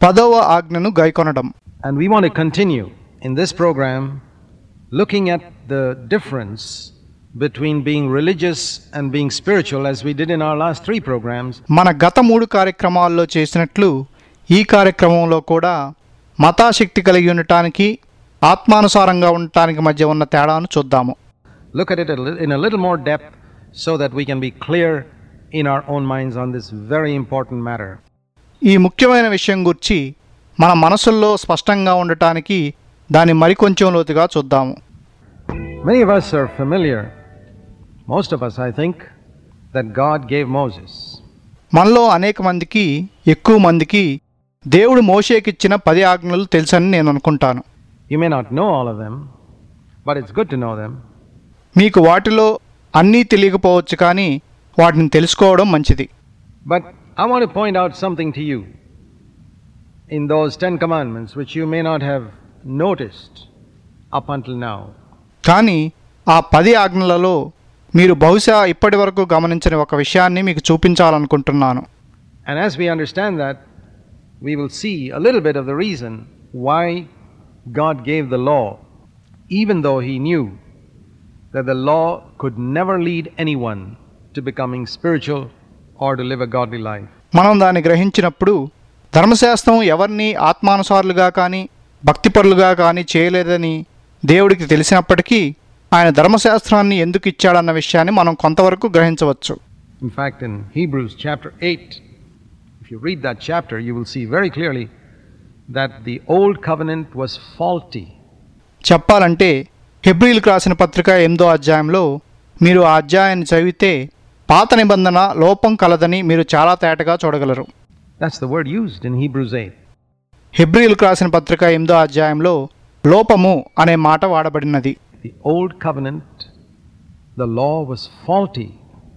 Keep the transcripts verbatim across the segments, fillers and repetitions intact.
పదవ ఆజ్ఞను గైకొనడం. And we want to continue in this program looking at the difference between being religious and being spiritual, as we did in our last three programs. మన గత మూడు కార్యక్రమాల్లో చేసినట్లు ఈ కార్యక్రమంలో కూడా మతాశక్తి కలిగి ఉండటానికి ఆత్మానుసారంగా ఉండటానికి మధ్య ఉన్న తేడాను చూద్దాము. Look at it in a little more depth so that we can be clear in our own minds on this very important matter. ఈ ముఖ్యమైన విషయం గురించి మన మనసుల్లో స్పష్టంగా ఉండటానికి దాన్ని మరికొంచెం లోతుగా చూద్దాము. Many of us are familiar, most of us I think, that God gave Moses. మనలో అనేక మందికి ఎక్కువ మందికి దేవుడు మోషేకిచ్చిన పది ఆజ్ఞలు తెలుసని నేను అనుకుంటాను. You may not know all of them, but it's good to know them. మీకు వాటిలో అన్నీ తెలియకపోవచ్చు, కానీ వాటిని తెలుసుకోవడం మంచిది. But I want to point out something to you in those Ten Commandments which you may not have noticed up until now. కానీ ఆ పది ఆజ్ఞలలో మీరు బహుశా ఇప్పటి వరకు గమనించిన ఒక విషయాన్ని మీకు చూపించాలనుకుంటున్నాను. And as we understand that, we will see a little bit of the reason why God gave the law, even though He knew that the law could never lead anyone to becoming spiritual or to live a godly life. మనం దాన్ని గ్రహించినప్పుడు ధర్మశాస్త్రం ఎవరిని ఆత్మానుసారులుగా కానీ భక్తిపరులుగా కానీ చేయలేదని దేవుడికి తెలిసినప్పటికీ ఆయన ధర్మశాస్త్రాన్ని ఎందుకు ఇచ్చాడన్న విషయాన్ని మనం కొంతవరకు గ్రహించవచ్చు. In fact, in Hebrews chapter eight, if you read that chapter, you will see very clearly that the old covenant was faulty. చెప్పాలంటే హెబ్రీయులకు రాసిన పత్రిక ఎనిమిదో అధ్యాయంలో మీరు ఆ అధ్యాయాన్ని చదివితే పాత నిబంధన లోపం కలదని మీరు చాలా తేటగా చూడగలరు. That's the word used in Hebrews eight. హెబ్రీయులకు రాసిన పత్రిక ఎనిమిదో అధ్యాయంలో లోపము అనే మాట వాడబడినది. The old covenant, the law was faulty.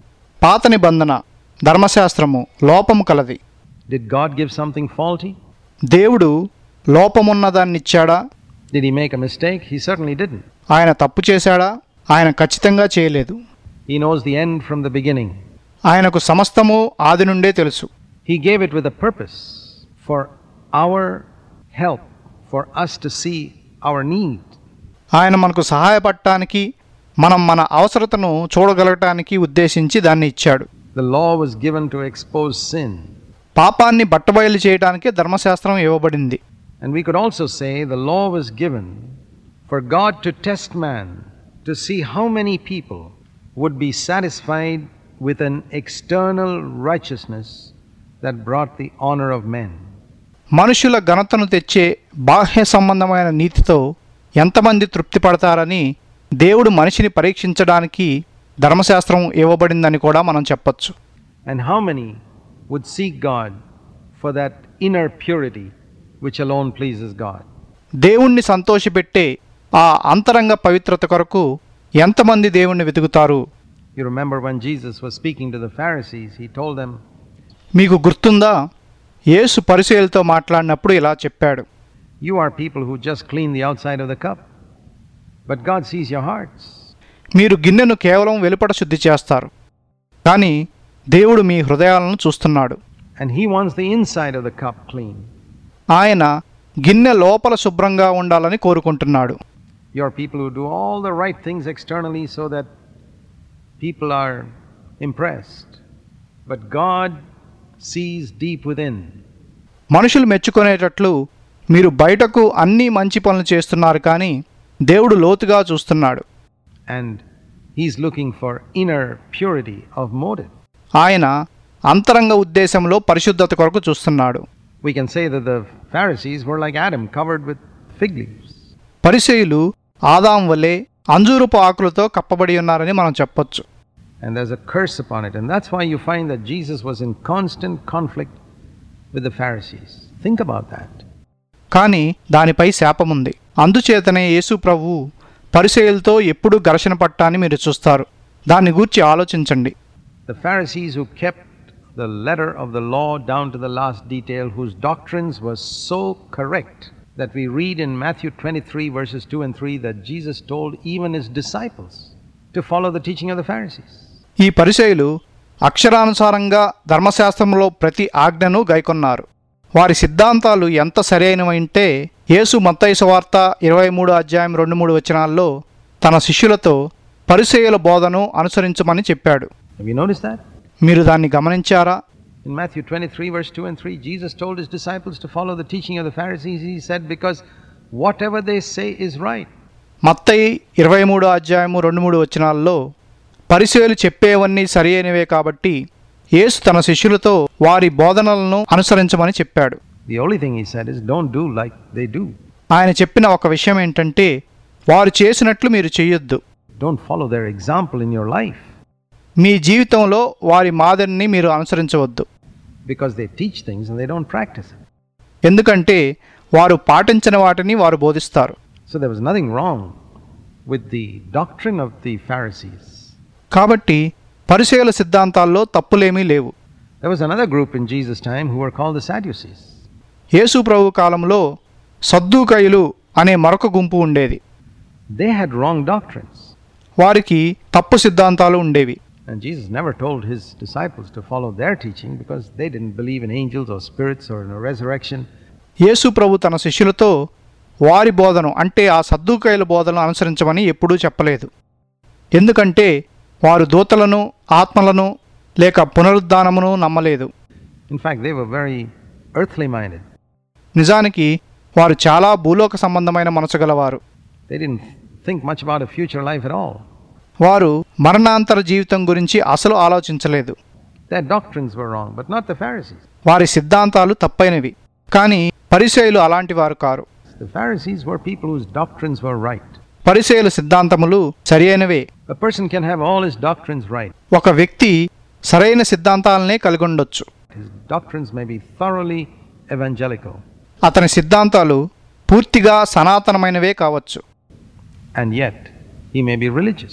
పాత నిబంధన ధర్మశాస్త్రము లోపము కలది. Did God give something faulty? దేవుడు లోపమున్నదాన్ని ఇచ్చాడా? Did He make a mistake? He certainly didn't. ఆయన తప్పు చేశాడా? ఆయన ఖచ్చితంగా చేయలేదు. He knows the end from the beginning. ఆయనకు సమస్తము ఆది నుండే తెలుసు. He gave it with a purpose, for our help, for us to see our need. ఆయన మనకు సహాయపడటానికి, మనం మన అవసరతను చూడగలగటానికి ఉద్దేశించి దాన్ని ఇచ్చాడు. The law was given to expose sin. పాపాన్ని బట్టబయలు చేయడానికి ధర్మశాస్త్రం ఇవ్వబడింది. And we could also say the law was given for God to test man, to see how many people would be satisfied with an external righteousness that brought the honor of men. మనుషుల ఘనతను తెచ్చే బాహ్య సంబంధమైన నీతితో ఎంతమంది తృప్తి పడతారని దేవుడు మనిషిని పరీక్షించడానికి ధర్మశాస్త్రం ఇవ్వబడిందని కూడా మనం చెప్పొచ్చు. And how many would seek God for that inner purity which alone pleases God? దేవుణ్ణి సంతోషపెట్టే ఆ అంతరంగ పవిత్రత కొరకు ఎంతమంది దేవుణ్ణి వెతుకుతారు? You remember when Jesus was speaking to the Pharisees, He told them, మీకు గుర్తుందా, యేసు పరిసయ్యులతో మాట్లాడినప్పుడు ఇలా చెప్పాడు, you are people who just clean the outside of the cup, but God sees your hearts. మీరు గిన్నెను కేవలం వెలుపట శుద్ధి చేస్తారు, కానీ దేవుడు మీ హృదయాలను చూస్తున్నాడు. And He wants the inside of the cup clean. ఆయన గిన్నె లోపల శుభ్రంగా ఉండాలని కోరుకుంటున్నాడు. You are people who do all the right things externally so that people are impressed, but God sees deep within. మనుషులు మెచ్చుకునేటట్లు మీరు బయటకు అన్ని మంచి పనులు చేస్తున్నారు, కానీ దేవుడు లోతుగా చూస్తున్నాడు. And He's looking for inner purity of motive. ఆయన అంతరంగ ఉద్దేశంలో పరిశుద్ధత కొరకు చూస్తున్నాడు. We can say that the Pharisees were like Adam, covered with fig leaves. పరిసయ్యులు ఆదాం వలె అంజూరపు ఆకులతో కప్పబడి ఉన్నారని మనం చెప్పొచ్చు. And there's a curse upon it, and that's why you find that Jesus was in constant conflict with the Pharisees. Think about that. కానీ దానిపై శాపముంది. అందుచేతనే యేసు ప్రభువు పరిసయ్యులతో ఎప్పుడూ ఘర్షణ పట్టాన్ని మీరు చూస్తారు. దాన్ని గూర్చి ఆలోచించండి. The Pharisees who kept the letter of the law down to the last detail, whose doctrines were so correct that we read in Matthew twenty-three verses two and three that Jesus told even His disciples to follow the teaching of the Pharisees. ఈ పరిసయ్యులు అక్షరానుసారంగా ధర్మశాస్త్రంలో ప్రతి ఆజ్ఞను గైకొన్నారు. వారి సిద్ధాంతాలు ఎంత సరైనవంటే యేసు మత్తయి సువార్త ఇరవై మూడు అధ్యాయం రెండు మూడు వచనాల్లో తన శిష్యులతో పరిసయ్యుల బోధను అనుసరించమని చెప్పాడు. Have you noticed that? మీరు దాన్ని గమనించారా? In Matthew twenty-three, verse two and three, Jesus told his disciples to follow the teaching of the Pharisees. He said, because whatever they say is right. మత్తయి ఇరవై మూడు అధ్యాయము రెండు మూడు వచనాల్లో పరిసయ్యులు చెప్పేవన్నీ సరి అయినవే కాబట్టి యేసు తన శిష్యులతో వారి బోధనలను అనుసరించమని చెప్పాడు. The only thing he said is, don't do like they do. ఆయన చెప్పిన ఒక విషయం ఏంటంటే వారు చేసినట్లు మీరు చెయ్యొద్దు. Don't follow their example in your life. మీ జీవితంలో వారి మాదిరిని మీరు అనుసరించవద్దు. Because they teach things and they don't practice it. ఎందుకంటే వారు పాటించిన వాటిని వారు బోధిస్తారు. So there was nothing wrong with the doctrine of the Pharisees. కాబట్టి పరిసయ్యుల సిద్ధాంతాల్లో తప్పులేమీ లేవు. There was another group in Jesus' time who were called the Sadducees. యేసు ప్రభు కాలంలో సద్దూకయులు అనే మరొక గుంపు ఉండేది. They had wrong doctrines. వారికి తప్పు సిద్ధాంతాలు ఉండేవి. And Jesus never told his disciples to follow their teaching because they didn't believe in angels or spirits or in a resurrection. యేసు ప్రభు తన శిష్యులతో వారి బోధను అంటే ఆ సద్దూకయుల బోధనను అనుసరించమని ఎప్పుడూ చెప్పలేదు. ఎందుకంటే వారు దూతలను, ఆత్మలను లేక పునరుద్ధానమును నమ్మలేదు. In fact, they were very earthly minded. నిజానికి వారు చాలా భూలోక సంబంధమైన మనసు గలవారు. They didn't think much about a future life at all. వారు మరణాంతర జీవితం గురించి అసలు ఆలోచించలేదు. Their doctrines were wrong, but not the Pharisees. వారి సిద్ధాంతాలు తప్పైనవి, కానీ పరిసయ్యులు అలాంటి వారు కారు. The Pharisees were people whose doctrines were right. పరిసయ్యుల సిద్ధాంతములు సరియైనవే. A person can have all his doctrines right. ఒక వ్యక్తి సరైన సిద్ధాంతాలనే కలిగి ఉండొచ్చు. His doctrines may be thoroughly evangelical. అతని సిద్ధాంతాలు పూర్తిగా సనాతనమైనవే కావచ్చు. And yet, he may be religious.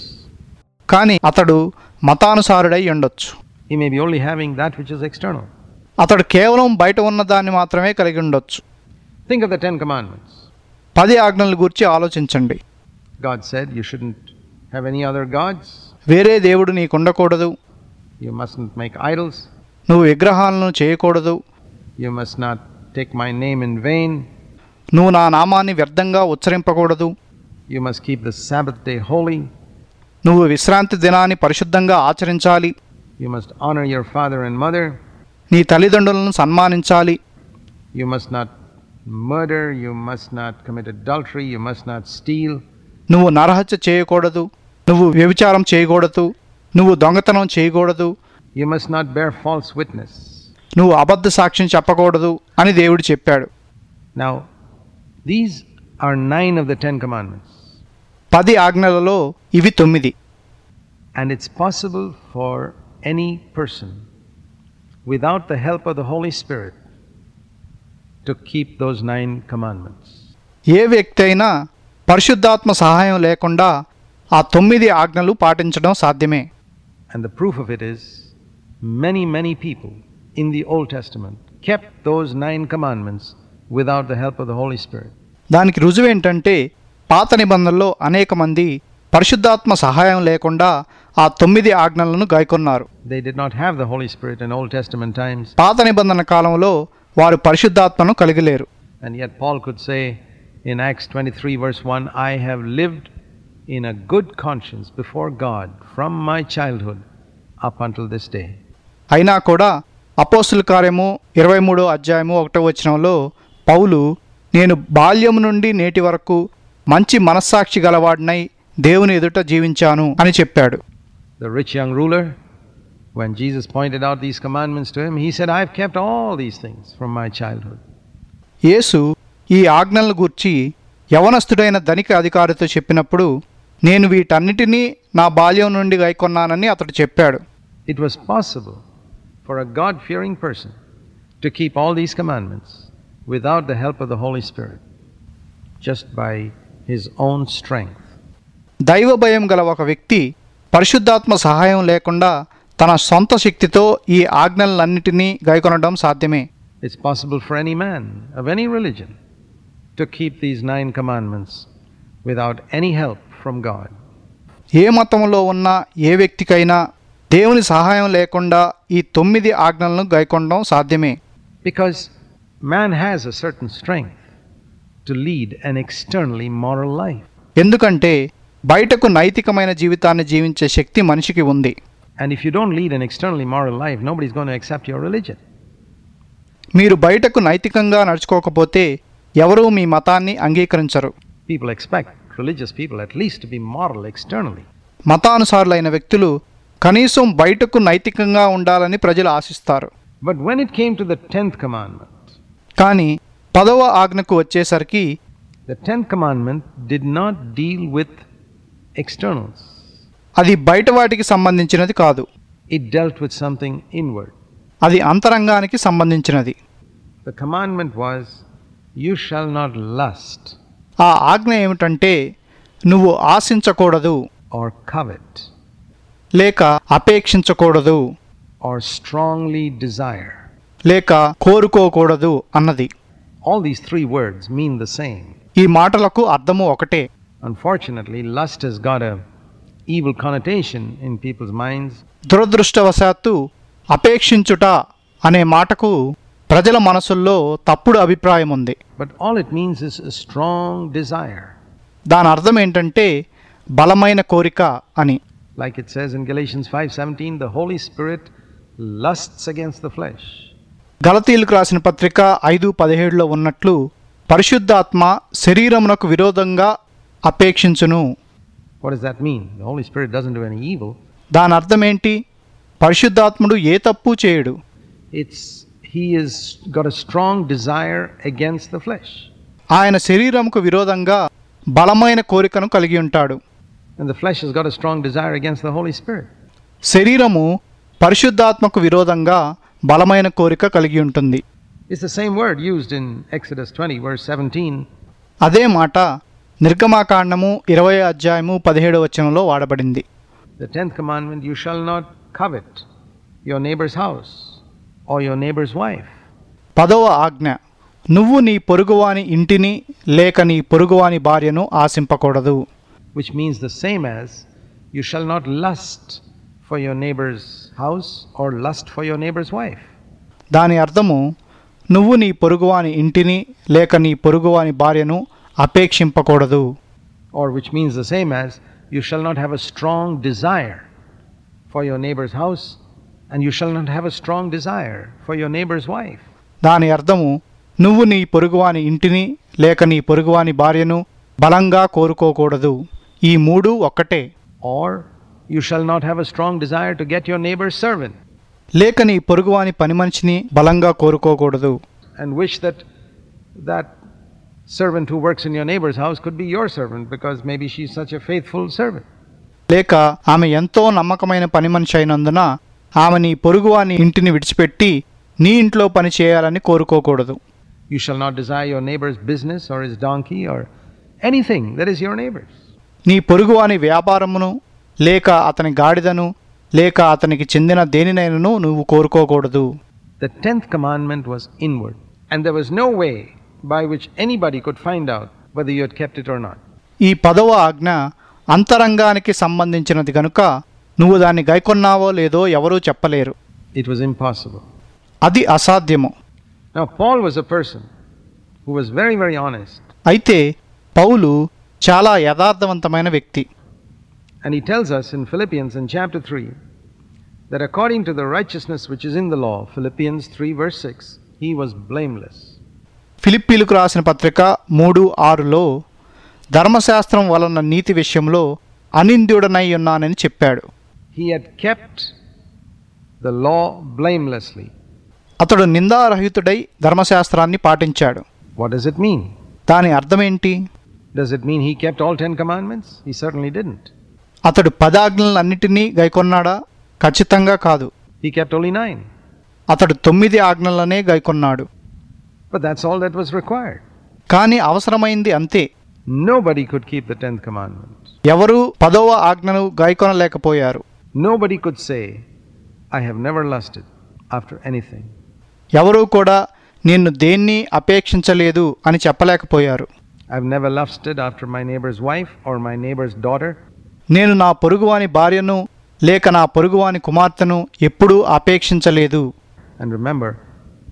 కానీ అతడు మతానుసారుడై ఉండొచ్చు. He may be only having that which is external. అతడు కేవలం బయట ఉన్న దాన్ని మాత్రమే కలిగి ఉండొచ్చు. Think of the Ten Commandments. పది ఆజ్ఞల గురించి ఆలోచించండి. God said you shouldn't have any other gods. వేరే దేవుడు నీకుండకూడదు. You mustn't make idols. నువ్వు విగ్రహాలను చేయకూడదు. You must not take my name in vain. నువ్వు నా నామాన్ని వ్యర్థంగా ఉచ్చరింపకూడదు. You must keep the Sabbath day holy. నువ్వు విశ్రాంతి దినాన్ని పరిశుద్ధంగా ఆచరించాలి. You must honor your father and mother. నీ తల్లిదండ్రులను సన్మానించాలి. You must not murder. You must not commit adultery. You must not steal. నువ్వు నరహత్య చేయకూడదు. నువ్వు వ్యభిచారం చేయకూడదు. నువ్వు దొంగతనం చేయకూడదు. You must not bear false witness. నువ్వు అబద్ధ సాక్ష్యం చెప్పకూడదు అని దేవుడు చెప్పాడు. Now, these are nine of the Ten Commandments. పది ఆజ్ఞలలో ఇవి తొమ్మిది. And it's possible for any person, without the help of the Holy Spirit, to keep those nine commandments. ఏ వ్యక్తి అయినా పరిశుద్ధాత్మ సహాయం లేకుండా ఆ తొమ్మిది ఆజ్ఞలు పాటించడం సాధ్యమే. And the proof of it is, many, many people in the Old Testament kept those nine commandments without the help of the Holy Spirit. దానికి రుజువు ఏంటంటే పాత నిబంధనలో అనేక మంది పరిశుద్ధాత్మ సహాయం లేకుండా ఆ తొమ్మిది ఆజ్ఞలను గాయకొన్నారు. They did not have the Holy Spirit in Old Testament times. పాత నిబంధన కాలంలో వారు పరిశుద్ధాత్మను కలిగి లేరు. And yet Paul could say in Acts twenty-three verse one, I have lived in a good conscience before God from my childhood up until this day. అయినా కూడా అపోస్తుల కార్యము ఇరవై మూడో అధ్యాయము ఒకటో వచనంలో పౌలు నేను బాల్యము నుండి నేటి వరకు మంచి మనస్సాక్షి గలవాడినై దేవుని ఎదుట జీవించాను అని చెప్పాడు. The rich young ruler, when Jesus pointed out these commandments to him, he said, I've kept all these things from my childhood. యేసు ఈ ఆజ్ఞలను గూర్చి యవనస్తుడైన ధనిక అధికారితో చెప్పినప్పుడు నేను వీటన్నిటినీ నా బాల్యం నుండి గైకొన్నానని అతడు చెప్పాడు. It was possible for a God-fearing person to keep all these commandments without the help of the Holy Spirit, just by his own strength. దైవ భయం గల ఒక వ్యక్తి పరిశుద్ధాత్మ సహాయం లేకుండా తన సొంత శక్తితో ఈ ఆజ్ఞలన్నిటినీ గైకొనడం సాధ్యమే. It's possible for any man of any religion to keep these nine commandments without any help from God. ఏ మతంలో ఉన్న ఏ వ్యక్తికైనా దేవుని సహాయం లేకుండా ఈ తొమ్మిది ఆజ్ఞలను గైకొనడం సాధ్యమే. Because man has a certain strength to lead an externally moral life. ఎందుకంటే బయటకు నైతికమైన జీవితాన్ని జీవించే శక్తి మనిషికి ఉంది. And if you don't lead an externally moral life, nobody's going to accept your religion. మీరు బయటకు నైతికంగా నడుచుకోకపోతే ఎవరూ మీ మతాన్ని అంగీకరించరు. People expect religious people at least to be moral externally. మతానుసారులైన వ్యక్తులు కనీసం బయటకు నైతికంగా ఉండాలని ప్రజలు ఆశిస్తారు. But when it came to the tenth commandment, కానీ పదవ ఆజ్ఞకు వచ్చేసరికి the tenth commandment did not deal with externals. అది బయట వాటికి సంబంధించినది కాదు. It dealt with something inward. అది అంతరంగానికి సంబంధించినది. The commandment was, you shall not lust ఆ ఆజ్ఞ ఏమిటంటే నువ్వు ఆశించకూడదు, or covet, లేక అపేక్షించకూడదు, or strongly desire. లేక కోరుకోకూడదు అన్నది. All these three words mean the same. ఈ మాటలకు అర్థము ఒకటే. Unfortunately, lust has got a evil connotation in people's minds. దురదృష్టవశాత్తు అపేక్షించుట అనే మాటకు ప్రజల మనసుల్లో తప్పుడు అభిప్రాయం ఉంది. But all it means is a strong desire. దాని అర్థం ఏంటంటే బలమైన కోరిక అని. Like it says in Galatians five seventeen, the Holy Spirit lusts against the flesh. గలతీయులకు రాసిన పత్రిక ఐదు పదిహేడులో ఉన్నట్లు పరిశుద్ధాత్మ శరీరమునకు విరోధంగా అపేక్షించును. What does that mean? The Holy Spirit doesn't do any evil. దాని అర్థం ఏంటి? పరిశుద్ధాత్ముడు ఏ తప్పు చేయడు. It's he has got a strong desire against the flesh. ఆయన శరీరముకు విరోధంగా బలమైన కోరికను కలిగి ఉంటాడు. And the flesh has got a strong desire against the Holy Spirit. శరీరము పరిశుద్ధాత్మకు విరోధంగా బలమైన కోరిక కలిగి ఉంటుంది. It's the same word used in Exodus twenty verse seventeen. అదే మాట నిర్గమాకాండము ఇరవై అధ్యాయము పదిహేడవ వచనంలో వాడబడింది. The tenth commandment, you shall not covet your neighbor's house or your neighbor's wife. పదవ ఆజ్ఞ, నువ్వు నీ పొరుగువాని ఇంటిని లేక నీ పొరుగువాని భార్యను ఆశింపకూడదు. Which means the same as, you shall not lust for your neighbor's house or lust for your neighbor's wife. దాని అర్థము నువ్వు నీ పొరుగువాని ఇంటిని లేక నీ పొరుగువాని భార్యను అపేక్షింపకూడదు. Or which means the same as, you shall not have a strong desire for your neighbor's house and you shall not have a strong desire for your neighbor's wife. దాని అర్థము నువ్వు నీ పొరుగువాని ఇంటిని లేక నీ పొరుగువాని భార్యను బలంగా కోరుకోకూడదు. ఈ మూడు ఒక్కటే. Or you shall not have a strong desire to get your neighbor's servant లేక నీ పొరుగువాని పని మనిషిని బలంగా కోరుకోకూడదు. and wish that that servant who works in your neighbor's house could be your servant because maybe she's such a faithful servant. లేక ఆమె ఎంతో నమ్మకమైన పని మనిషి అయినందున ఆమె నీ పొరుగువాని ఇంటిని విడిచిపెట్టి నీ ఇంట్లో పని చేయాలని కోరుకోకూడదు. You shall not desire your neighbor's business or his donkey or anything that is your neighbor's. నీ పొరుగువాని వ్యాపారమును లేక అతని గాడిదను లేక అతనికి చెందిన దేనినైనను నువ్వు కోరుకోకూడదు. The tenth commandment was inward and there was no way by which anybody could find out whether you had kept it or not. ఈ పదవ ఆజ్ఞ అంతరంగానికి సంబంధించినది గనుక నువ్వు దాన్ని గైకొన్నావో లేదో ఎవరూ చెప్పలేరు. It was impossible. అది అసాధ్యము. Now Paul was a person who was very very honest. అయితే పౌలు చాలా యథార్థవంతమైన వ్యక్తి. And he tells us in Philippians in chapter three that according to the righteousness which is in the law, Philippians three verse six, he was blameless. ఫిలిప్పీలకు రాసిన పత్రిక మూడు ఆరులో ధర్మశాస్త్రం వలన నీతి విషయంలో అనింద్యుడనై ఉన్నానని చెప్పాడు. He had kept the law blamelessly. అతడు నిందారహితుడై ధర్మశాస్త్రాన్ని పాటించాడు. What does it mean? దాని అర్థమేంటి? Does it mean he kept all ten commandments? He certainly didn't. అతడు పదాజ్ఞలన్నిటినీ గైకొన్నాడా? ఖచ్చితంగా కాదు. He kept only nine. అతడు తొమ్మిది ఆజ్ఞలనే గైకొన్నాడు. But that's all that was required. కానీ అవసరమైంది అంతే. Nobody could keep the tenth commandment. ఎవరూ పదవ ఆజ్ఞను గైకొనలేకపోయారు. Nobody could say, I have never lusted after anything. ఎవరూ కూడా నిన్ను దేన్ని అపేక్షించలేదు అని చెప్పలేకపోయారు. I've never lusted after my neighbor's wife or my neighbor's daughter. నేను నా పొరుగువాని భార్యను లేక నా పొరుగువాని కుమార్తెను ఎప్పుడూ అపేక్షించలేదు. And remember,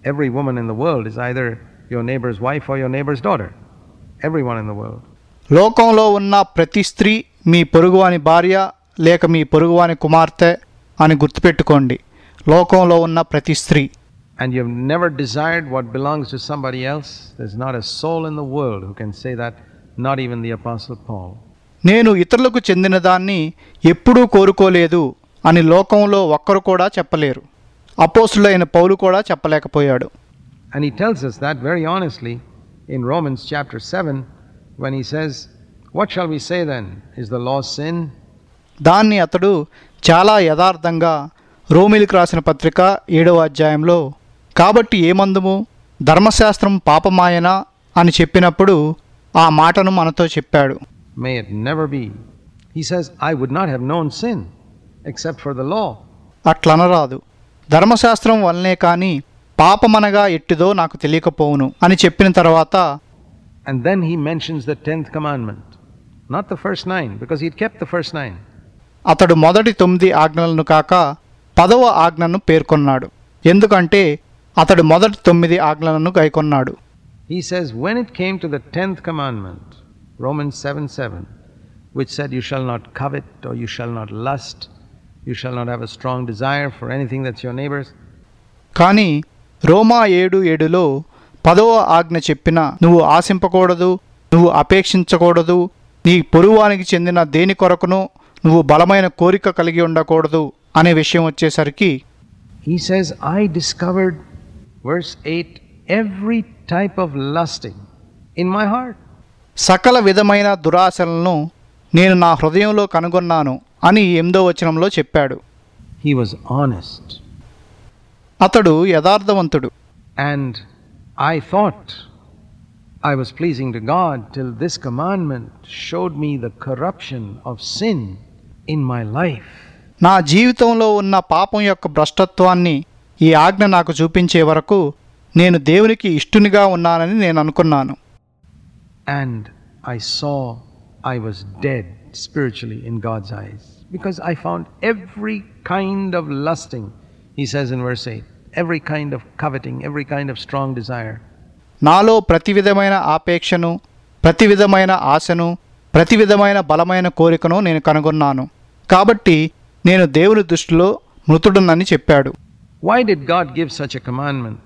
Every woman in the world is either your neighbor's wife or your neighbor's daughter. Everyone in the world. లోకంలో ఉన్న ప్రతి స్త్రీ మీ పొరుగువాని భార్య లేక మీ పొరుగువాని కుమార్తె అని గుర్తుపెట్టుకోండి. లోకంలో ఉన్న ప్రతి స్త్రీ. And you've never desired what belongs to somebody else. There's not a soul in the world who can say that, not even the Apostle Paul. నేను ఇతరులకు చెందిన దాన్ని ఎప్పుడూ కోరుకోలేదు అని లోకంలో ఒక్కరు కూడా చెప్పలేరు. అపోస్తులైన పౌలు కూడా చెప్పలేకపోయాడు. And he tells us that very honestly in Romans chapter seven when he says, "What shall we say then? Is the law sin?" దాన్ని అతడు చాలా యథార్థంగా రోమిలికి రాసిన పత్రిక ఏడవ అధ్యాయంలో కాబట్టి ఏమందుము ధర్మశాస్త్రం పాపమాయనా అని చెప్పినప్పుడు ఆ మాటను మనతో చెప్పాడు. May it never be. He says, "I would not have known sin except for the law." అట్లనరాదు. ధర్మశాస్త్రం వల్లనే కానీ పాపమనగా ఎట్టిదో నాకు తెలియకపోవును అని చెప్పిన తర్వాత And then he mentions the tenth commandment, not the first nine, because he'd kept the first nine. అతడు మొదటి తొమ్మిది ఆజ్ఞలను కాక పదవ ఆజ్ఞను పేర్కొన్నాడు. ఎందుకంటే అతడు మొదటి తొమ్మిది ఆజ్ఞలను గైకొన్నాడు. He says, when it came to the tenth commandment, Romans seven seven, which said, "You shall not covet, or you shall not lust, you shall not have a strong desire for anything that's your neighbor's." కానీ రోమా ఏడు ఏడులో పదవ ఆజ్ఞ చెప్పిన నువ్వు ఆశింపకూడదు, నువ్వు అపేక్షించకూడదు, నీ పొరుగువానికి చెందిన దేని కొరకును నువ్వు బలమైన కోరిక కలిగి ఉండకూడదు అనే విషయం వచ్చేసరికి He says, "I discovered," verse eight, "every type of lusting in my heart." సకల విధమైన దురాశలను నేను నా హృదయంలో కనుగొన్నాను అని ఎనిమిదో వచనంలో చెప్పాడు. He was honest. అతడు యథార్థవంతుడు. And I thought I was pleasing to God till this commandment showed me the corruption of sin in my life. నా జీవితంలో ఉన్న పాపం యొక్క భ్రష్టత్వాన్ని ఈ ఆజ్ఞ నాకు చూపించే వరకు నేను దేవునికి ఇష్టునిగా ఉన్నానని నేను అనుకున్నాను. And I saw I was dead spiritually in God's eyes because I found every kind of lusting, he says in verse eight, every kind of coveting, every kind of strong desire. నాలో ప్రతి విధమైన ఆపేక్షను, ప్రతి విధమైన ఆశను, ప్రతి విధమైన బలమైన కోరికను నేను కనుగొన్నాను. కాబట్టి నేను దేవుని దృష్టిలో మృతుడనని చెప్పాడు. Why did God give such a commandment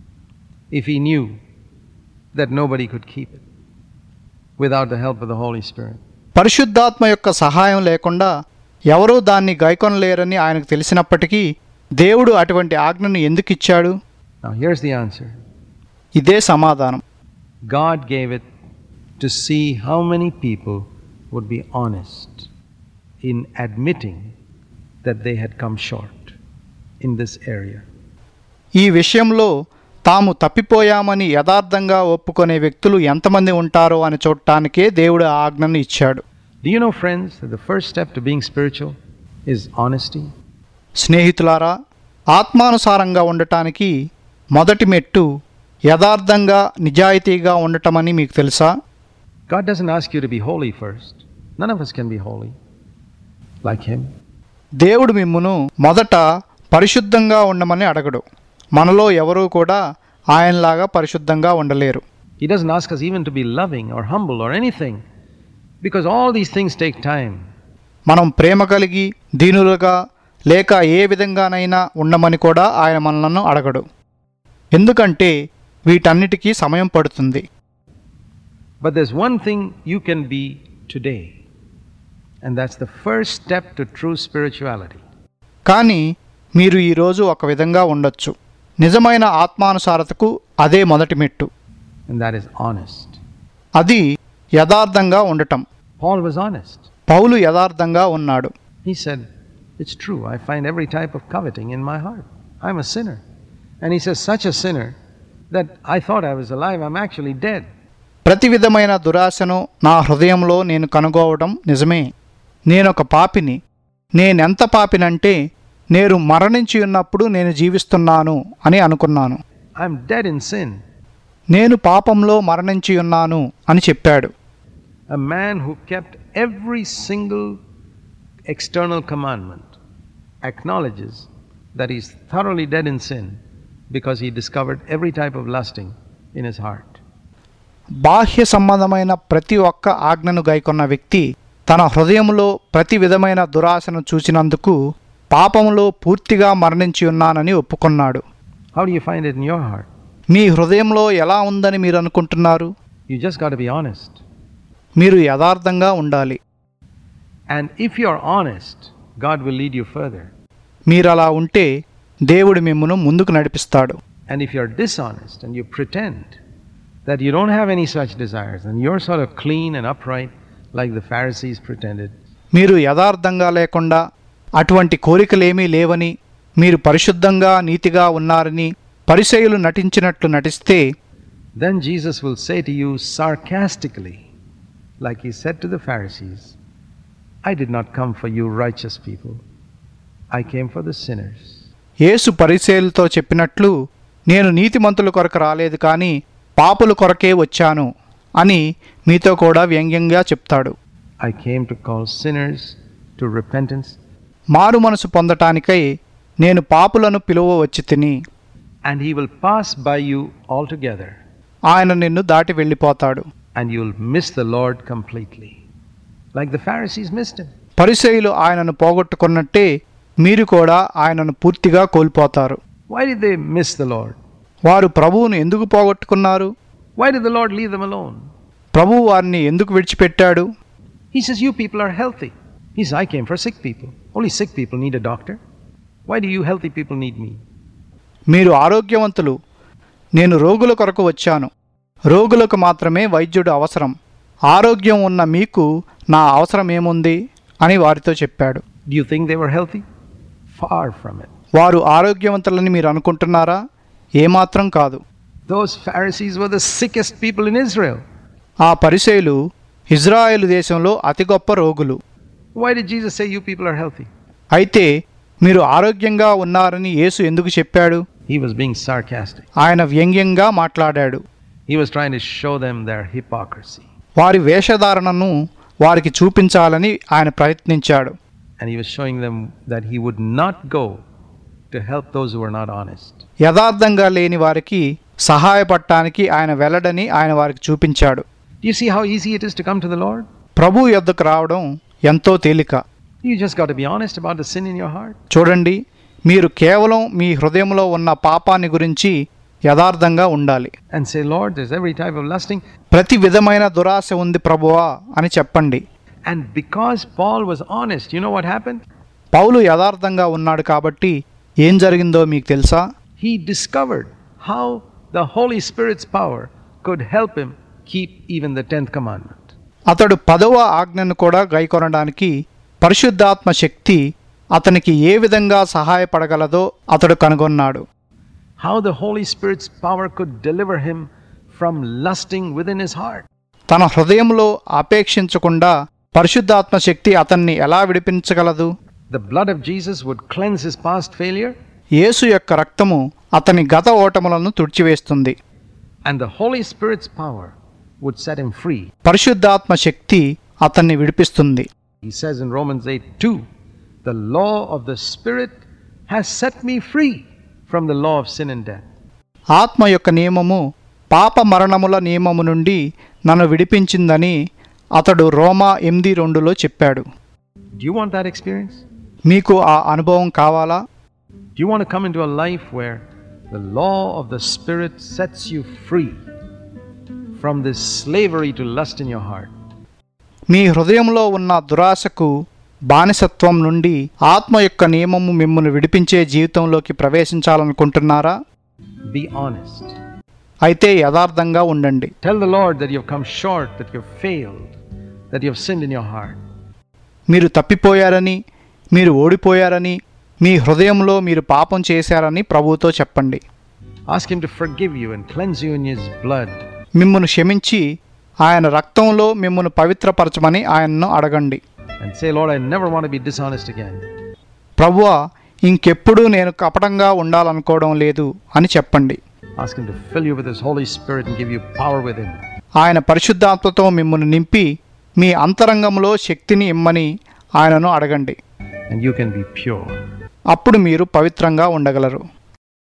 if he knew that nobody could keep it without the help of the Holy Spirit? పరిశుద్ధాత్మ యొక్క సహాయం లేకుండా ఎవరూ దాన్ని గైకొనలేరని ఆయనకు తెలిసినప్పటికీ దేవుడు అటువంటి ఆజ్ఞను ఎందుకు ఇచ్చాడు? Now here's the answer. ఇదే సమాధానం. God gave it to see how many people would be honest in admitting that they had come short in this area. ఈ విషయంలో తాము తప్పిపోయామని యథార్థంగా ఒప్పుకునే వ్యక్తులు ఎంతమంది ఉంటారో అని చూడటానికే దేవుడు ఆ ఆజ్ఞను ఇచ్చాడు. Do you know, friends, that the first step to being spiritual is honesty? స్నేహితులారా, ఆత్మానుసారంగా ఉండటానికి మొదటి మెట్టు యథార్థంగా నిజాయితీగా ఉండటమని మీకు తెలుసా? God doesn't ask you to be holy first. None of us can be holy like him. దేవుడు మిమ్మును మొదట పరిశుద్ధంగా ఉండమని అడగడు. మనలో ఎవరూ కూడా ఆయనలాగా పరిశుద్ధంగా ఉండలేరు. He doesn't ask us even to be loving or humble or anything, because all these things take time. మనం ప్రేమ కలిగి దీనులుగా లేక ఏ విధంగానైనా ఉండమని కూడా ఆయన మనలను అడగడు. ఎందుకంటే వీటన్నిటికీ సమయం పడుతుంది. But there's one thing you can be today, and that's the first step to true spirituality. కానీ మీరు ఈరోజు ఒక విధంగా ఉండొచ్చు. నిజమైన ఆత్మానుసారతకు అదే మొదటి మెట్టు. And that is honest. అది యథార్థంగా ఉండటం. Paul was honest. పౌలు యథార్థంగా ఉన్నాడు. He said, "It's true, I find every type of coveting in my heart. I'm a sinner." And he says, "Such a sinner that I thought I was alive, I'm actually dead." ప్రతి విధమైన దురాశను నా హృదయంలో నేను కనుగోవడం నిజమే. నేనొక పాపిని. నేనెంత పాపినంటే నేను మరణించి ఉన్నప్పుడు నేను జీవిస్తున్నాను అని అనుకున్నాను. I'm dead in sin. నేను పాపంలో మరణించి ఉన్నాను అని చెప్పాడు. A man who kept every single external commandment acknowledges that he's thoroughly dead in sin because he discovered every type of lusting in his heart. బాహ్య సంబంధమైన ప్రతి ఒక్క ఆజ్ఞను గైకొన్న వ్యక్తి తన హృదయములో ప్రతి విధమైన దురాశను చూచినందుకు పాపములో పూర్తిగా మరణించి ఉన్నానని ఒప్పుకొన్నాడు. How do you find it in your heart? మీ హృదయంలో ఎలా ఉందని మీరు అనుకుంటున్నారు? You just got to be honest. మీరు యథార్థంగా ఉండాలి. And if you're honest, God will lead you further. మీరలా ఉంటే దేవుడు మిమ్మును ముందుకు నడిపిస్తాడు. And if you're dishonest and you pretend that you don't have any such desires and you're sort of clean and upright like the Pharisees pretended, మీరు యథార్థంగా లేకుండా అటువంటి కోరికలేమీ లేవని మీరు పరిశుద్ధంగా నీతిగా ఉన్నారని పరిసయ్యులు నటించినట్లు నటిస్తే then Jesus will say to you sarcastically, like he said to the Pharisees, I did not come for you righteous people, I came for the sinners. యేసు పరిసయ్యులతో చెప్పినట్లు నేను నీతిమంతుల కొరకు రాలేదు కానీ పాపుల కొరకే వచ్చాను అని మీతో కూడా వ్యంగ్యంగా చెప్తాడు. I came to call sinners to repentance. మారు మనసు పొందటానికై నేను పాపులను పిలువ వచ్చి తిని. And he will pass by you altogether. ఆయన నిన్ను దాటి వెళ్ళిపోతాడు. And you'll miss the Lord completely, like the Pharisees missed him. పరిసయ్యులు ఆయనను పోగొట్టుకున్నట్టే మీరు కూడా ఆయనను పూర్తిగా కోల్పోతారు. Why did they miss the Lord? వారు ప్రభువును ఎందుకు పోగొట్టుకున్నారు? Why did the Lord leave them alone? ప్రభువు వారిని ఎందుకు విడిచిపెట్టాడు? He says, you people are healthy. He says, I came for sick people. Only sick people need a doctor. Why do you healthy people need me? మీరు ఆరోగ్యవంతులు, నేను రోగుల కొరకు వచ్చాను. రోగులకు మాత్రమే వైద్యుడు అవసరం. ఆరోగ్యం ఉన్న మీకు నా అవసరం ఏముంది అని వారితో చెప్పాడు. Do you think they were healthy? Far from it. వారు ఆరోగ్యవంతులని మీరు అనుకుంటున్నారా? ఏమాత్రం కాదు. Those Pharisees were the sickest people in Israel. ఆ పరిసయ్యులు ఇజ్రాయేలు దేశంలో అతి గొప్ప రోగులు. Why did Jesus say you people are healthy? అయితే మీరు ఆరోగ్యంగా ఉన్నారని యేసు ఎందుకు చెప్పాడు? He was being sarcastic. ఆయన వ్యంగ్యంగా మాట్లాడాడు. He was trying to show them their hypocrisy. వారి వేషధారణను వారికి చూపించాలని ఆయన ప్రయత్నించాడు. And he was showing them that he would not go to help those who were not honest. యథార్థంగా లేని వారికి సహాయపడటానికి ఆయన వెళ్ళడని ఆయన వారికి చూపించాడు. Do you see how easy it is to come to the Lord? ప్రభు యొద్దకు రావడం ఎంతో తేలిక. You just got to be honest about the sin in your heart. చూడండి, మీరు కేవలం మీ హృదయంలో ఉన్న పాపాన్ని గురించి యథార్థంగా ఉండాలి. And say, Lord, there's every type of lusting. ప్రతి విధమైన దురాశ ఉంది ప్రభువా అని చెప్పండి. And because Paul was honest, you know what happened? పౌలు యథార్థంగా ఉన్నాడు కాబట్టి ఏం జరిగిందో మీకు తెలుసా? He discovered how the Holy Spirit's power could help him keep even the tenth commandment. అతడు పదవ ఆజ్ఞను కూడా గైకొనడానికి పరిశుద్ధాత్మ శక్తి అతనికి ఏ విధంగా సహాయపడగలదో అతడు కనుగొన్నాడు. How the Holy Spirit's power could deliver him from lusting within his heart. తన హృదయంలో అపేక్షించకుండా పరిశుద్ధాత్మ శక్తి అతన్ని ఎలా విడిపించగలదు? The blood of Jesus would cleanse his past failure. యేసు యొక్క రక్తము అతని గత ఓటములను తుడిచివేస్తుంది. And the Holy Spirit's power would set him free. పరిశుద్ధాత్మ శక్తి అతన్ని విడిపిస్తుంది. He says in Romans eight two, the law of the Spirit has set me free from the law of sin and death. ఆత్మ యొక్క నియమము పాప మరణముల నియమము నుండి నన్ను విడిపించిందని అతడు రోమా ఎనిమిది రెండులో చెప్పాడు. Do you want that experience? మీకు ఆ అనుభవం కావాలా? Do you want to come into a life where the law of the Spirit sets you free from this slavery to lust in your heart? మీ హృదయంలో ఉన్న దురాశకు బానిసత్వం నుండి ఆత్మ యొక్క నియమము మిమ్మల్ని విడిపించే జీవితంలోకి ప్రవేశించాలనుకుంటున్నారా? Be honest. అయితే యథార్థంగా ఉండండి. Tell the Lord that you have come short, that you have failed, that you have sinned in your heart. మీరు తప్పిపోయారని, మీరు ఓడిపోయారని, మీ హృదయంలో మీరు పాపం చేశారని ప్రభువుతో చెప్పండి. Ask him to forgive you and cleanse you in his blood. మిమ్మును క్షమించి ఆయన రక్తంలో మిమ్మును పవిత్రపరచమని ఆయనను అడగండి. And say, Lord, I never want to be dishonest again. ప్రభువా, ఇంకెప్పుడూ నేను కపటంగా ఉండాలనుకోవడం లేదు అని చెప్పండి. Ask him to fill you with his Holy Spirit and give you power within. ఆయన పరిశుద్ధాత్మతో మిమ్మును నింపి మీ అంతరంగంలో శక్తిని ఇమ్మని ఆయనను అడగండి. And you can be pure. అప్పుడు మీరు పవిత్రంగా ఉండగలరు.